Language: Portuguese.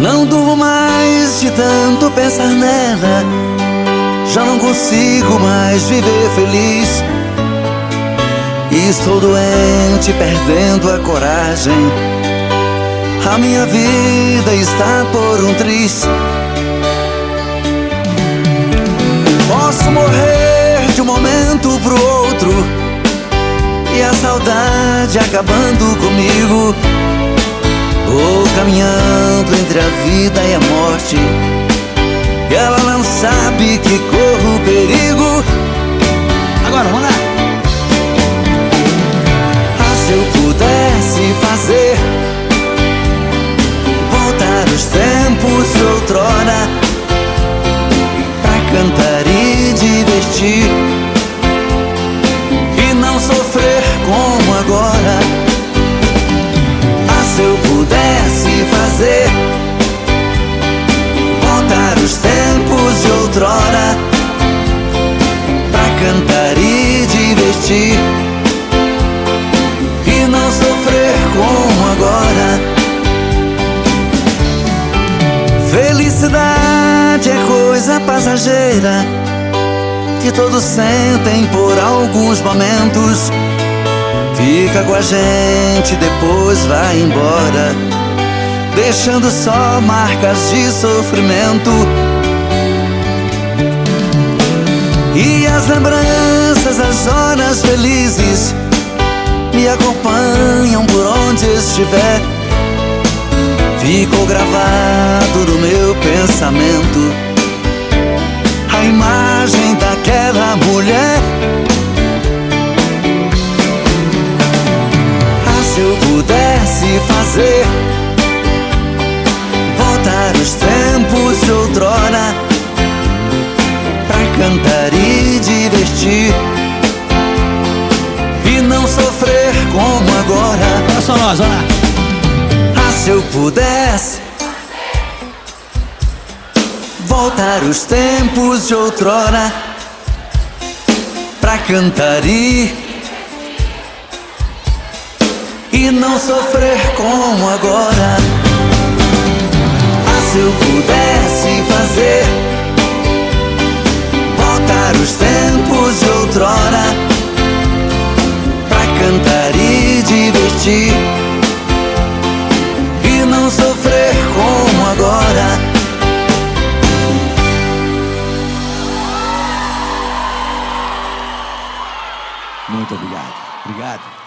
Não durmo mais de tanto pensar nela. Já não consigo mais viver feliz. Estou doente, perdendo a coragem. A minha vida está por um triz. Posso morrer de um momento pro outro, e a saudade acabando comigo. Vou caminhando entre a vida e a morte, e ela não sabe que corro perigo. Agora, vamos lá. Ah, se eu pudesse fazer voltar os tempos de outrora, pra cantar e divertir, e não sofrer como agora. Ah, se eu pudesse fazer voltar os tempos de outrora, pra cantar e divertir, e não sofrer como agora. Felicidade é coisa passageira, que todos sentem por alguns momentos. Fica com a gente, depois vai embora, deixando só marcas de sofrimento. E as lembranças, as horas felizes me acompanham por onde estiver. Ficou gravado no meu pensamento a imagem daquela mulher. Ah, se eu pudesse fazer voltar os tempos de outrora, pra cantar e divertir, e não sofrer como agora. Olha só nós, olha lá. Se eu pudesse voltar os tempos de outrora, pra cantar e não sofrer como agora. Ah, se eu pudesse fazer voltar os tempos de outrora, pra cantar e divertir, não sofrer como agora. Muito obrigado. Obrigado.